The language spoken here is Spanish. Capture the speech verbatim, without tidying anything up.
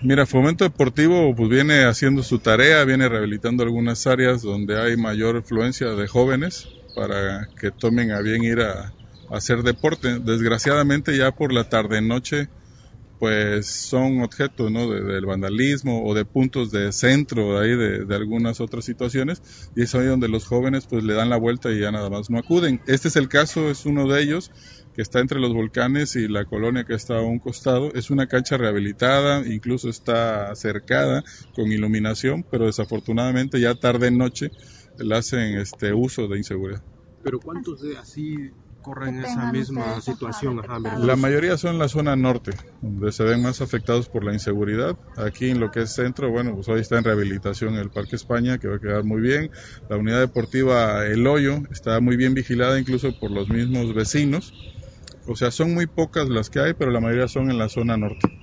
Mira, Fomento Deportivo pues viene haciendo su tarea, viene rehabilitando algunas áreas donde hay mayor afluencia de jóvenes para que tomen a bien ir a, a hacer deporte. Desgraciadamente ya por la tarde-noche pues son objetos, ¿no?, de, del vandalismo o de puntos de centro de ahí de, de algunas otras situaciones, y es ahí donde los jóvenes pues le dan la vuelta y ya nada más no acuden. Este es el caso, es uno de ellos que está entre los volcanes y la colonia que está a un costado. Es una cancha rehabilitada, incluso está cercada con iluminación, pero desafortunadamente ya tarde en noche le hacen este uso de inseguridad. Pero ¿cuántos de así corren esa misma situación? Ajá, la mayoría son en la zona norte, donde se ven más afectados por la inseguridad. Aquí en lo que es centro, bueno, pues hoy está en rehabilitación el Parque España, que va a quedar muy bien. La unidad deportiva El Hoyo está muy bien vigilada, incluso por los mismos vecinos. O sea, son muy pocas las que hay, pero la mayoría son en la zona norte.